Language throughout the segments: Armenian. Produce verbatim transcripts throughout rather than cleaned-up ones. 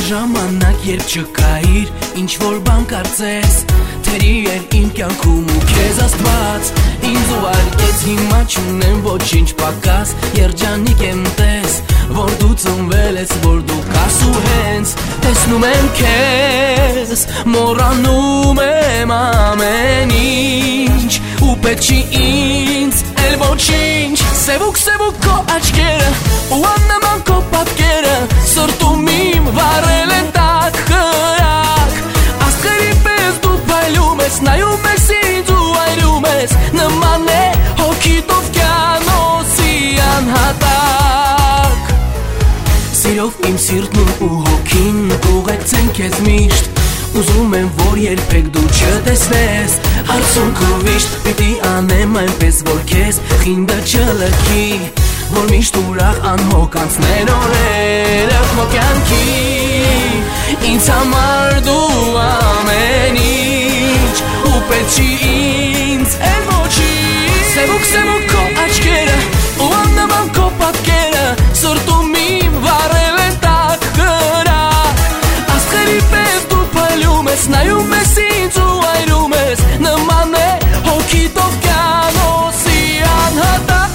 ժամանակ երբ չկայիր, ինչ որ բան կարծես, թերի էր իմ կյանքում ու քեզ Աստված ինձ ուղարկեց, հիմա չունեմ ոչինչ պակաս, երջանիկ եմ տես, որ դու ծնվել ես, որ դու կաս ու հենց տեսնում եմ քեզ, մոռանում եմ ամեն ինչ ու պետք չի ինձ էլ ոչինչ, սևուկ սևուկ քո աչքերը ու աննման քո պատկերը սրտում իմ վառել են տաք խրակ, աստղերի պես դու փայլում ես, նայում ես ինձ ու այրում ես, նման է հոգիդ օվկիանոսի անհատակ, սիրով իմ սիրտն ու հոգին կուղեկցեն քեզ միշտ, ուզում եմ որ երբեք դու չտեսնես, հարցունքը վիշտ պիտի անեմ այնպես որ քեզ խինդը չլքի, որ միշտ ուրախ անհոգ անցնեն օրերը քո կյանքի, ինձ համար դու ամեն ինչ ու պետք չի ինձ էլ ոչինչ, սևուկ սևուկ քո աչքերը ու աննման քո պատկերը սրտում իմ վառել են տաք խրակ, աստղերի պես դու փայլում ես, նայում ես ինձ ու այրում ես, նման է հոգիդ օվկիանոսի անհատակ,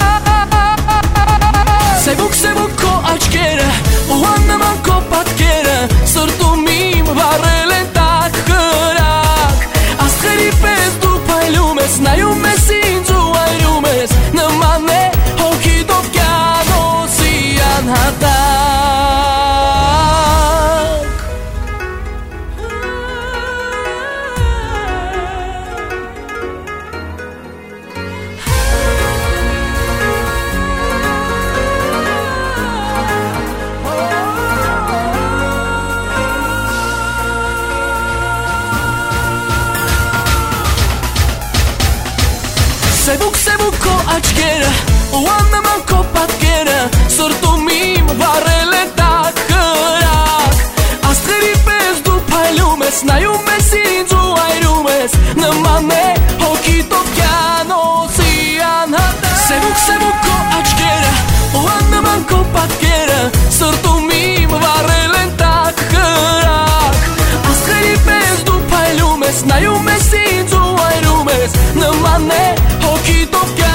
սևուկ սևուկ քո աչքերը ու աննման քո պատկերը սրտում իմ վառել են տաք խրակ, աստղերի պես դու փայլում ես, նայում ես ինձ ու այրում ես, նման է հոգիդ օվկիանոսի անհատակ. Սևուկ սևուկ քո աչքերը ու աննման քո պատկերը սրտում իմ վառել են տաք խրակ, աստղերի պես դու փայլում ես, նայում ես ինձ ու այրում ես, նման է հոգիդ օվկիանոսի անհատակ, սևուկ սևուկ քո աչքերը ու աննման քո պատկերը սրտում իմ վառել են տաք խրակ, աստղերի պես դու փայլում ես, նայում ես ինձ ու այրում ես, նման է հոգիդ օվկիանոսի